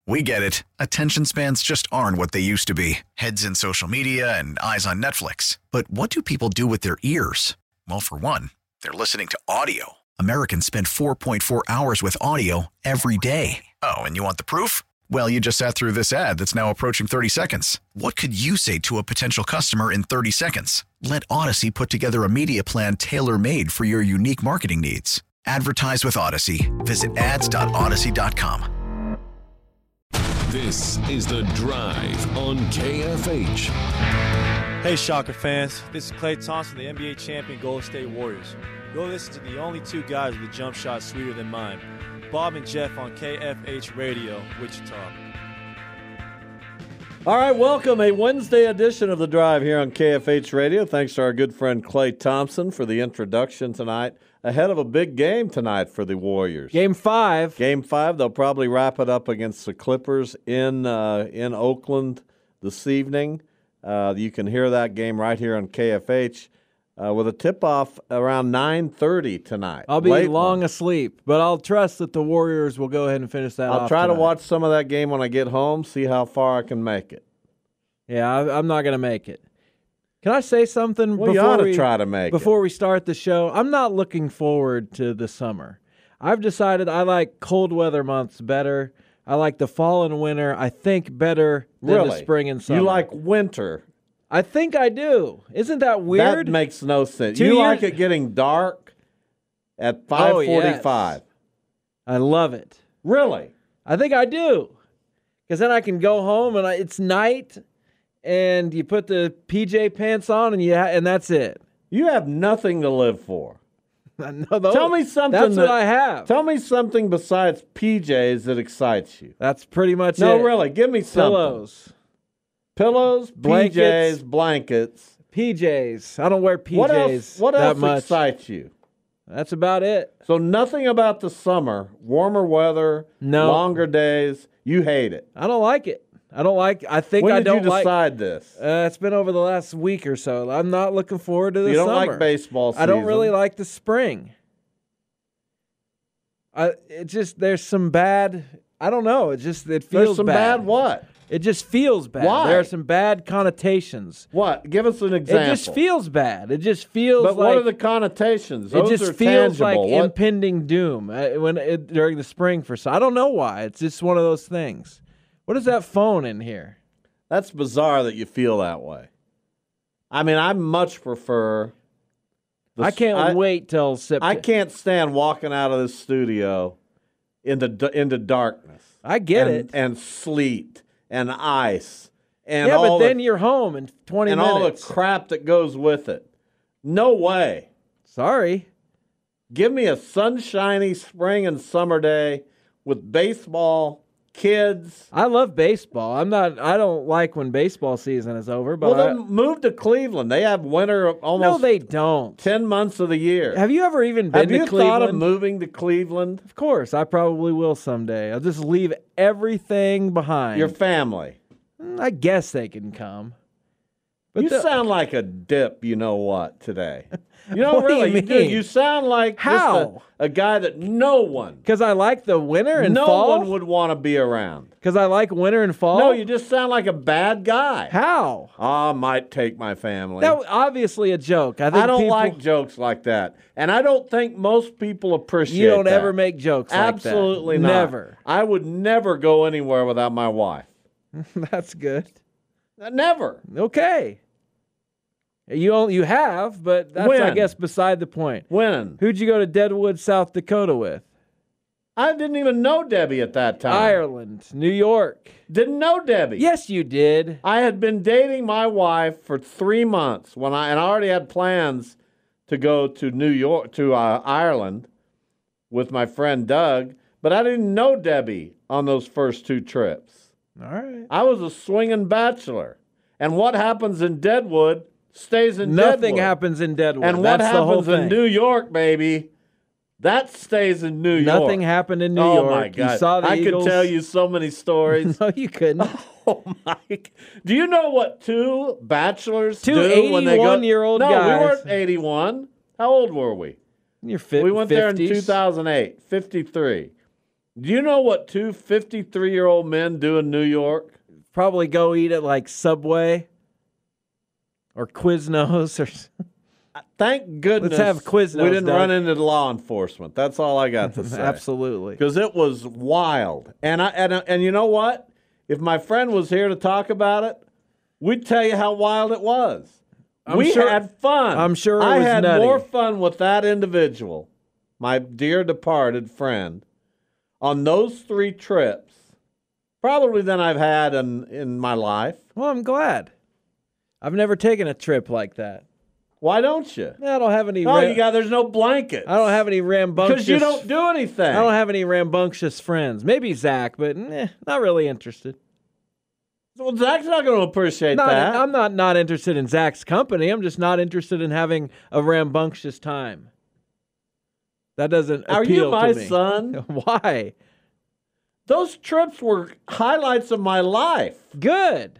We get it. Attention spans just aren't what they used to be. Heads in social media and eyes on Netflix. But what do people do with their ears? Well, for one, they're listening to audio. Americans spend 4.4 hours with audio every day. Oh, and you want the proof? Well, you just sat through this ad that's now approaching 30 seconds. What could you say to a potential customer in 30 seconds? Let Odyssey put together a media plan tailor-made for your unique marketing needs. Advertise with Odyssey. Visit ads.odyssey.com. This is The Drive on KFH. Hey, Shocker fans. This is Klay Thompson, the NBA champion Golden State Warriors. Go listen to the only two guys with a jump shot sweeter than mine, Bob and Jeff on KFH Radio, Wichita. All right, welcome. A Wednesday edition of The Drive here on KFH Radio. Thanks to our good friend Klay Thompson for the introduction tonight. Ahead of a big game tonight for the Warriors. Game 5. Game 5. They'll probably wrap it up against the Clippers in Oakland this evening. You can hear that game right here on KFH with a tip-off around 9:30 tonight. I'll be long asleep, but I'll trust that the Warriors will go ahead and finish that off. I'll try tonight. to watch some of that game when I get home, see how far I can make it. Yeah, I'm not going to make it. Can I say something you ought to try to make before we start the show? I'm not looking forward to the summer. I've decided I like cold weather months better. I like the fall and winter, I think, better than the spring and summer. You like winter? I think I do. Isn't that weird? That makes no sense. You like it getting dark at 5:45. Yes. I love it. Really? I think I do. Because then I can go home and it's night. And you put the PJ pants on, and that's it. You have nothing to live for. Tell me something. That's what I have. Tell me something besides PJs that excites you. That's pretty much it. No, really. Give me something. Pillows, blankets, PJs, blankets. PJs. I don't wear PJs What else much. excites you? That's about it. So nothing about the summer, warmer weather, longer days. You hate it. I don't like it. I think when I don't did you like. decide this? It's been over the last week or so. I'm not looking forward to the summer. You don't summer. like baseball season. I don't really like the spring. There's some bad. I don't know. It feels bad. There's some bad what? It just feels bad. Why? There are some bad connotations. What? Give us an example. It just feels bad. It just feels But what are the connotations? Those it just are feels tangible. like impending doom during the spring for some. I don't know why. It's just one of those things. What is that phone in here? That's bizarre that you feel that way. I mean, I much prefer... I can't wait till September. I can't stand walking out of this studio into darkness. I get it. And sleet and ice. And yeah, but then you're home in 20 minutes. And all the crap that goes with it. No way. Sorry. Give me a sunshiny spring and summer day with baseball... kids. I love baseball. I don't like when baseball season is over. But then move to Cleveland. They have winter almost. No, they don't. 10 months of the year. Have you ever even been to Cleveland? Have you thought of moving to Cleveland? Of course, I probably will someday. I'll just leave everything behind. Your family. I guess they can come. But you sound like a dip. You know what today? You know, what really, do you mean? You sound like just a guy that no one. Because I like the winter and fall? No one would want to be around. Because I like winter and fall? No, you just sound like a bad guy. How? I might take my family. That was obviously a joke. I don't like jokes like that. And I don't think most people appreciate that. You don't ever make jokes like that. Absolutely not. Never. I would never go anywhere without my wife. That's good. Never. Okay. You have, but that's, I guess, beside the point. When? Who'd you go to Deadwood, South Dakota with? I didn't even know Debbie at that time. Ireland, New York. Didn't know Debbie. Yes, you did. I had been dating my wife for 3 months and I already had plans to go to New York, to Ireland with my friend Doug, but I didn't know Debbie on those first 2 trips. All right. I was a swinging bachelor. And what happens in Deadwood stays in Nothing Deadwood. happens in Deadwood. And That's what the whole happens thing. in New York, baby, that stays in New York. Nothing happened in New York. Oh, my God. You saw the Eagles. Could tell you so many stories. No, you couldn't. Oh, my. Do you know what 2 bachelors do when they go? 81-year-old no, guys. We weren't 81. How old were we? You're 50. We went there in 2008, 53. Do you know what two 53-year-old men do in New York? Probably go eat at like Subway or Quiznos or. Thank goodness Let's have Quiznos, we didn't Doug. run into law enforcement. That's all I got to say. Absolutely. Because it was wild. And you know what? If my friend was here to talk about it, we'd tell you how wild it was. We had fun. I'm sure it I was had nutty. more fun with that individual, my dear departed friend, on those 3 trips, probably than I've had in my life. Well, I'm glad. I've never taken a trip like that. Why don't you? I don't have any. There's no blankets. I don't have any rambunctious. Because you don't do anything. I don't have any rambunctious friends. Maybe Zach, but not really interested. Well, Zach's not going to appreciate that. I'm not interested in Zach's company. I'm just not interested in having a rambunctious time. That doesn't appeal to me. Are you my son? Why? Those trips were highlights of my life. Good.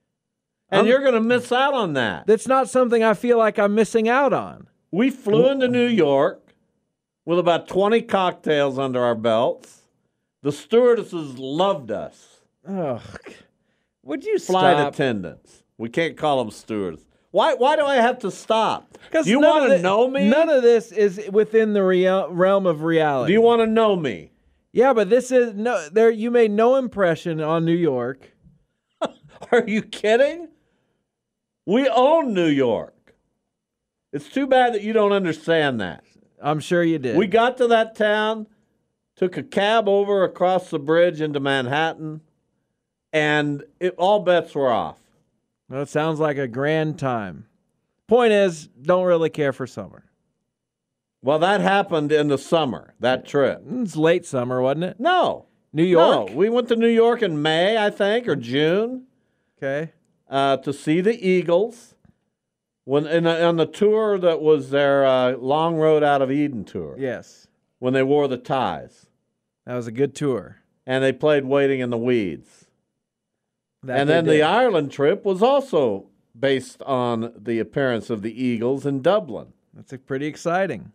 And you're going to miss out on that. That's not something I feel like I'm missing out on. We flew into New York with about 20 cocktails under our belts. The stewardesses loved us. Oh, would you Flight stop? attendants. We can't call them stewardess. Why do I have to stop? Do you none want of to the- know me? None of this is within the realm of reality. Do you want to know me? Yeah, but this is no. There, you made no impression on New York. Are you kidding? We own New York. It's too bad that you don't understand that. I'm sure you did. We got to that town, took a cab over across the bridge into Manhattan, and all bets were off. Well, it sounds like a grand time. Point is, don't really care for summer. Well, that happened in the summer, that trip. It's late summer, wasn't it? No. New York? No, we went to New York in May, I think, or June. Okay. To see the Eagles on the tour that was their Long Road Out of Eden tour. Yes. When they wore the ties. That was a good tour. And they played Waiting in the Weeds. That And they then did. the Ireland trip was also based on the appearance of the Eagles in Dublin. That's pretty exciting.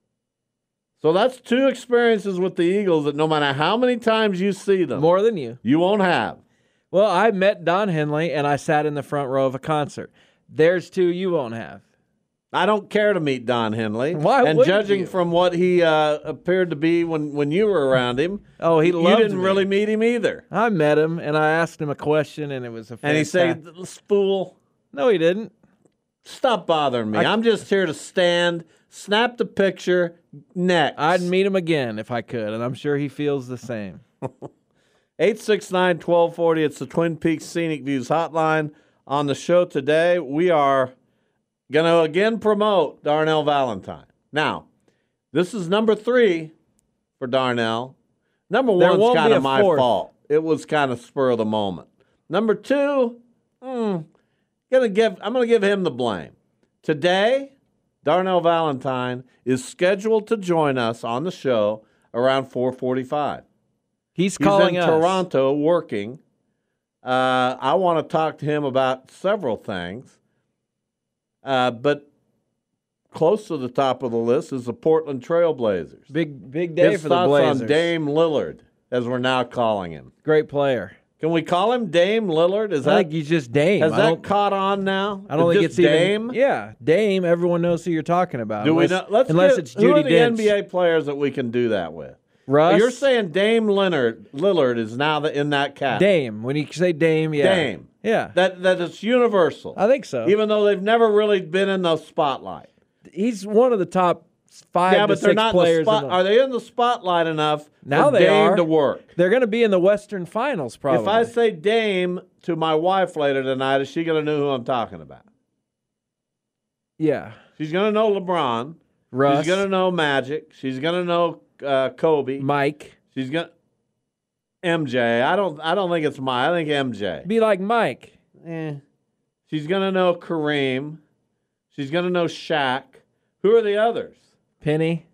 So that's 2 experiences with the Eagles that no matter how many times you see them, More than you. you won't have. Well, I met Don Henley, and I sat in the front row of a concert. There's 2 you won't have. I don't care to meet Don Henley. Why And wouldn't judging you? from what he appeared to be when you were around him, Oh, he you loved didn't me. really meet him either. I met him, and I asked him a question, and it was a And he said, "Fool, No, he didn't. stop bothering me. I'm just here to stand, snap the picture, next." I'd meet him again if I could, and I'm sure he feels the same. 869-1240. It's the Twin Peaks Scenic Views Hotline. On the show today, we are going to again promote Darnell Valentine. Now, this is number 3 for Darnell. Number There 1's won't kind be of a my fourth. fault. It was kind of spur of the moment. Number 2, I'm going to give him the blame. Today, Darnell Valentine is scheduled to join us on the show around 4:45. He's He's calling in us. Toronto working. I want to talk to him about several things. But close to the top of the list is the Portland Trailblazers. Big day His for the thoughts Blazers. on Dame Lillard, as we're now calling him. Great player. Can we call him Dame Lillard? I think he's just Dame. Has I that don't- caught on now? I don't think Just it's Dame? even. Yeah, Dame. Everyone knows who you're talking about. Do we unless, know? unless it's who Judi are the Dench. NBA players that we can do that with? Russ. You're saying Dame Lillard is now in that cat. Dame. When you say Dame, yeah. Dame. Yeah. That it's universal. I think so. Even though they've never really been in the spotlight. He's one of the top 5 Yeah, to but they're 6 not in the players. spot. Are they in the spotlight enough Now for they Dame are. to work? They're going to be in the Western Finals, probably. If I say Dame to my wife later tonight, is she going to know who I'm talking about? Yeah. She's going to know LeBron. Russ. She's going to know Magic. She's going to know Kobe. Mike. She's going MJ. I don't think it's I think MJ. Be like Mike. She's going to know Kareem. She's going to know Shaq. Who are the others? Penny.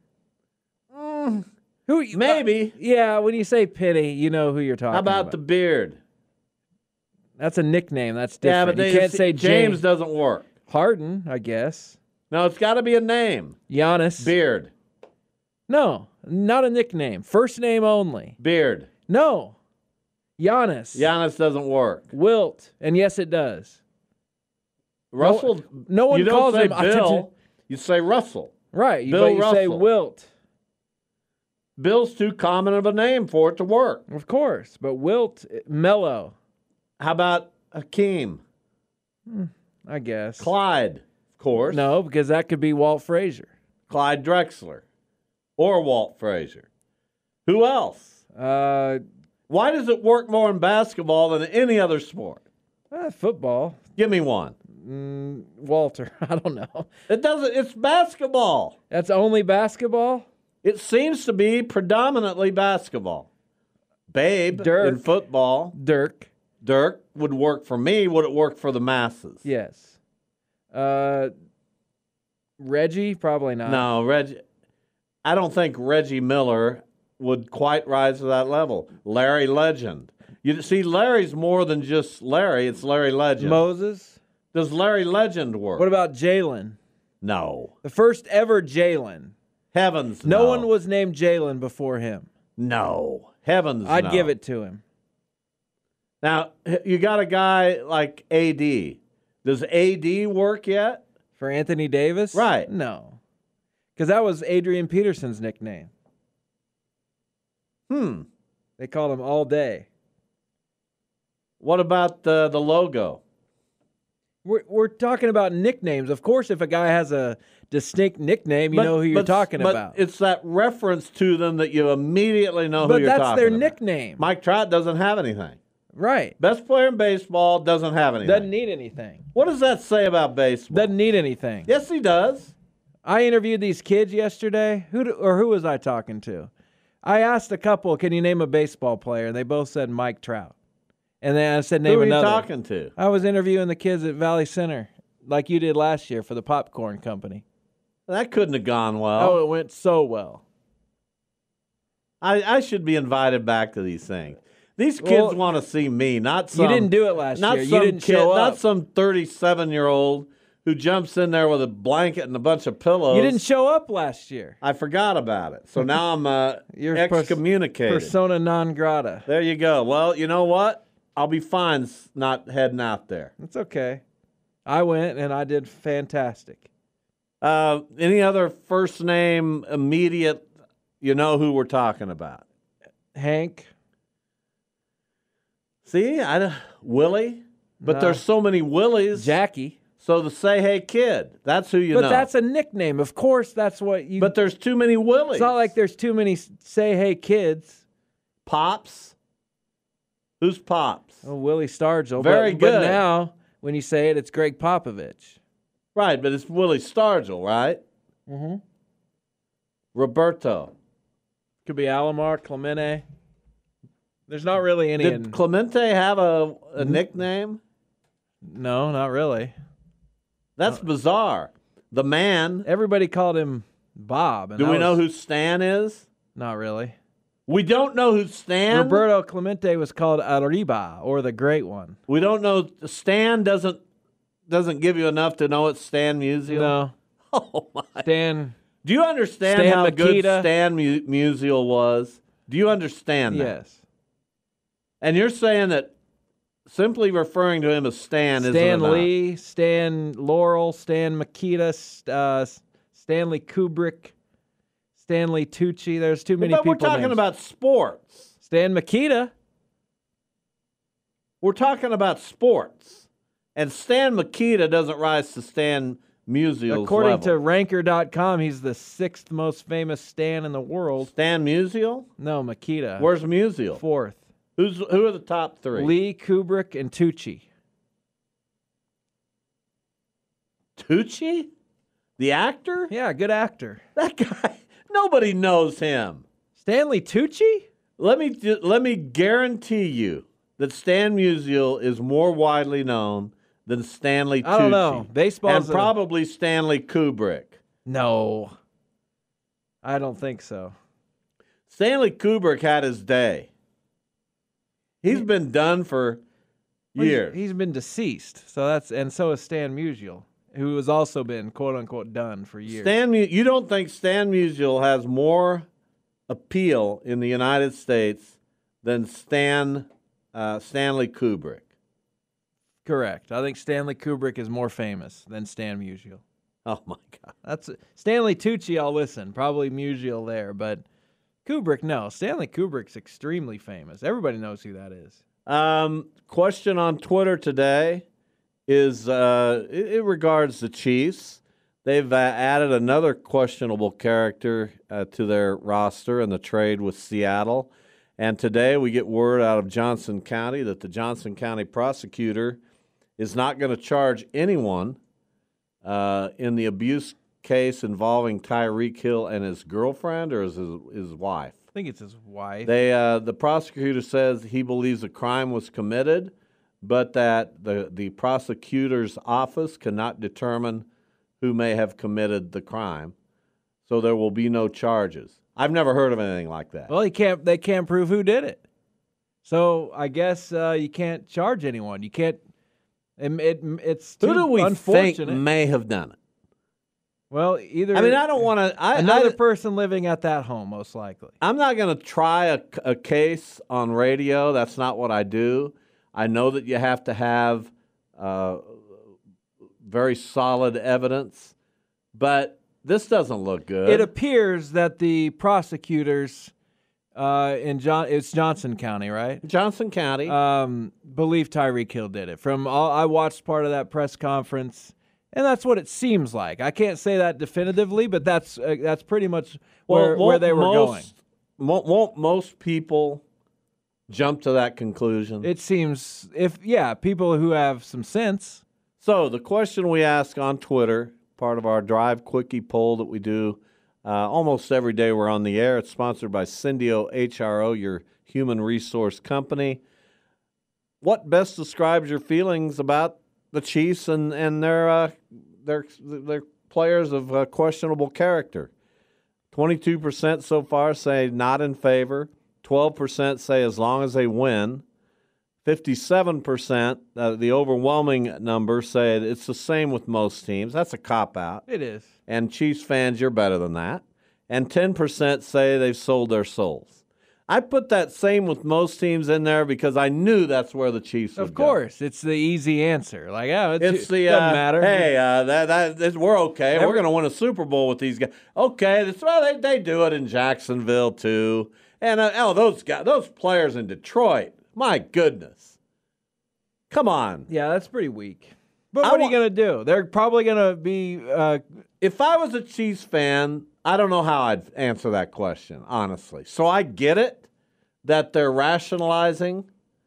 Who? Maybe. Yeah, when you say Penny, you know who you're talking How about. about the beard? That's a nickname. That's Yeah, different. but you can't say James doesn't work. Harden, I guess. No, it's got to be a name. Giannis. Beard. No, not a nickname. First name only. Beard. No. Giannis. Giannis doesn't work. Wilt. And yes, it does. Russell. No one you don't calls say him Bill. You say Russell. Right. Bill but you say Russell. Wilt. Bill's too common of a name for it to work. Of course. But Wilt, Melo. How about Hakeem? I guess. Clyde, of course. No, because that could be Walt Frazier. Clyde Drexler. Or Walt Frazier. Who else? Why does it work more in basketball than any other sport? Football. Give me one. Walter. I don't know. It doesn't. It's basketball. That's only basketball? It seems to be predominantly basketball. Babe Dirk. in football. Dirk. Dirk would work for me. Would it work for the masses? Yes. Reggie? Probably not. No, Reggie. I don't think Reggie Miller would quite rise to that level. Larry Legend. You see, Larry's more than just Larry. It's Larry Legend. Moses? Does Larry Legend work? What about Jalen? No. The first ever Jalen. Heavens, No one was named Jalen before him. No. Heavens, I'd no. give it to him. Now, you got a guy like AD. Does AD work yet? For Anthony Davis? Right. No. Because that was Adrian Peterson's nickname. They called him All Day. What about the logo? We're talking about nicknames. Of course, if a guy has a distinct nickname, you know who you're talking about. It's that reference to them that you immediately know who you're talking about. But that's their nickname. Mike Trout doesn't have anything. Right. Best player in baseball doesn't have anything. Doesn't need anything. What does that say about baseball? Doesn't need anything. Yes, he does. I interviewed these kids yesterday. Who was I talking to? I asked a couple, can you name a baseball player? And they both said Mike Trout. And then I said, name another. Who are you talking to? I was interviewing the kids at Valley Center, like you did last year for the popcorn company. That couldn't have gone well. Oh, it went so well. I should be invited back to these things. These kids want to see me, not some. You didn't do it last year. You didn't kid, show up. Not some 37-year-old who jumps in there with a blanket and a bunch of pillows. You didn't show up last year. I forgot about it. So now I'm You're excommunicated. Persona non grata. There you go. Well, you know what? I'll be fine not heading out there. It's okay. I went and I did fantastic. Any other first name immediate, you know who we're talking about? Hank. See, Willie? But No. there's so many Willies. Jackie. So the Say Hey Kid, that's who you know. But that's a nickname. Of course, that's what you... But there's too many Willies. It's not like there's too many Say Hey Kids. Pops? Who's Pops? Oh, Willie Stargell. Very But good. now, when you say it, it's Greg Popovich. Right, but it's Willie Stargell, right? Mm-hmm. Roberto. Could be Alomar, Clemente. There's not really any... Did Clemente have a nickname? No, not really. That's bizarre. The man. Everybody called him Bob. And Do we know who Stan is? Not really. We don't know who Stan. Roberto Clemente was called Arriba, or the Great One. We don't know. Stan doesn't give you enough to know it's Stan Musial. No. Oh my. Stan. Do you understand Stan how good Mikita. Stan Musial was? Do you understand that? Yes. And you're saying that simply referring to him as Stan isn't Stan enough. Lee, Stan Laurel, Stan Mikita, Stanley Kubrick, Stanley Tucci. There's too many But people. we're talking named. about sports. Stan Mikita. We're talking about sports. And Stan Mikita doesn't rise to Stan Musial's According level. to Ranker.com, he's the 6th most famous Stan in the world. Stan Musial? No, Mikita. Where's Musial? 4th. Who are the top three? Lee, Kubrick, and Tucci. Tucci? The actor? Yeah, good actor. That guy, nobody knows him. Stanley Tucci? Let me guarantee you that Stan Musial is more widely known than Stanley Tucci. I don't know. Baseball's and probably Stanley Kubrick. No. I don't think so. Stanley Kubrick had his day. He's been done for years. He's been deceased. So is Stan Musial, who has also been quote unquote done for years. You don't think Stan Musial has more appeal in the United States than Stanley Kubrick? Correct. I think Stanley Kubrick is more famous than Stan Musial. Oh, my God. That's Stanley Tucci, I'll listen. Probably Musial there, but Kubrick, no. Stanley Kubrick's extremely famous. Everybody knows who that is. Question on Twitter today is it regards the Chiefs. They've added another questionable character to their roster in the trade with Seattle. And today we get word out of Johnson County that the Johnson County prosecutor is not going to charge anyone in the abuse case involving Tyreek Hill and his girlfriend, or his wife? I think it's his wife. The prosecutor says he believes a crime was committed, but that the prosecutor's office cannot determine who may have committed the crime, so there will be no charges. I've never heard of anything like that. Well, they can't prove who did it. So I guess you can't charge anyone. You can't. It's too Who do we unfortunate. think may have done it? Well, either. I mean, I don't want to. Another person living at that home, most likely. I'm not going to try a case on radio. That's not what I do. I know that you have to have very solid evidence, but this doesn't look good. It appears that the prosecutors it's Johnson County, right? Johnson County. Believe Tyreek Hill did it. I watched part of that press conference, and that's what it seems like. I can't say that definitively, but that's pretty much where they were going. Won't most people jump to that conclusion? It seems, people who have some sense. So the question we ask on Twitter, part of our Drive Quickie poll that we do almost every day we're on the air. It's sponsored by Syndio HRO, your human resource company. What best describes your feelings about the Chiefs and their players of questionable character? 22% so far say not in favor. 12% say as long as they win. 57%, the overwhelming number, say it's the same with most teams. That's a cop-out. It is. And Chiefs fans, you're better than that. And 10% say they've sold their souls. I put that same with most teams in there because I knew that's where the Chiefs would go. Of course. It's the easy answer. Like, it doesn't matter. Hey, we're okay. We're going to win a Super Bowl with these guys. Okay, they do it in Jacksonville too. And those players in Detroit, my goodness. Come on. Yeah, that's pretty weak. But what are you going to do? They're probably going to be if I was a Chiefs fan, I don't know how I'd answer that question, honestly. So I get it that they're rationalizing.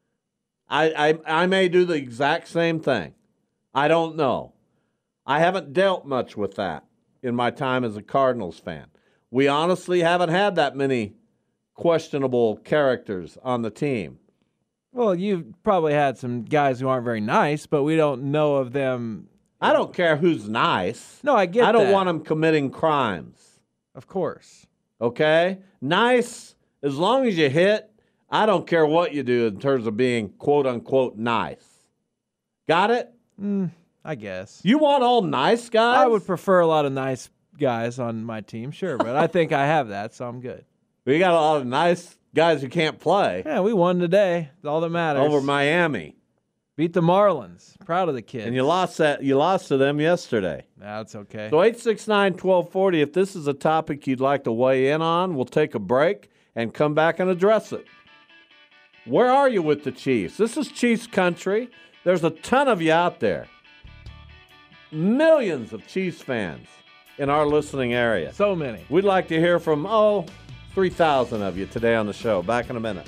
I may do the exact same thing. I don't know. I haven't dealt much with that in my time as a Cardinals fan. We honestly haven't had that many questionable characters on the team. Well, you've probably had some guys who aren't very nice, but we don't know of them. I don't care who's nice. No, I get that. I don't want them committing crimes. Of course. Okay? Nice, as long as you hit, I don't care what you do in terms of being quote-unquote nice. Got it? I guess. You want all nice guys? I would prefer a lot of nice guys on my team, sure, but I think I have that, so I'm good. We got a lot of nice guys who can't play. Yeah, we won today. That's all that matters. Over Miami. Beat the Marlins. Proud of the kids. And you lost to them yesterday. That's okay. So 869-1240, if this is a topic you'd like to weigh in on, we'll take a break and come back and address it. Where are you with the Chiefs? This is Chiefs country. There's a ton of you out there. Millions of Chiefs fans in our listening area. So many. We'd like to hear from, 3,000 of you today on the show. Back in a minute.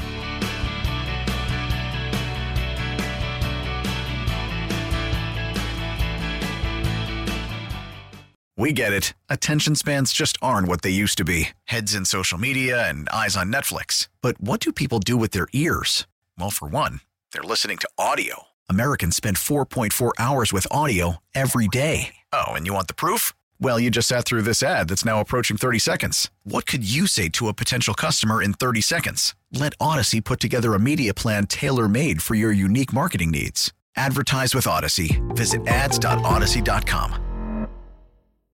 We get it. Attention spans just aren't what they used to be. Heads in social media and eyes on Netflix. But what do people do with their ears? Well, for one, they're listening to audio. Americans spend 4.4 hours with audio every day. Oh, and you want the proof? Well, you just sat through this ad that's now approaching 30 seconds. What could you say to a potential customer in 30 seconds? Let Odyssey put together a media plan tailor-made for your unique marketing needs. Advertise with Odyssey. Visit ads.odyssey.com.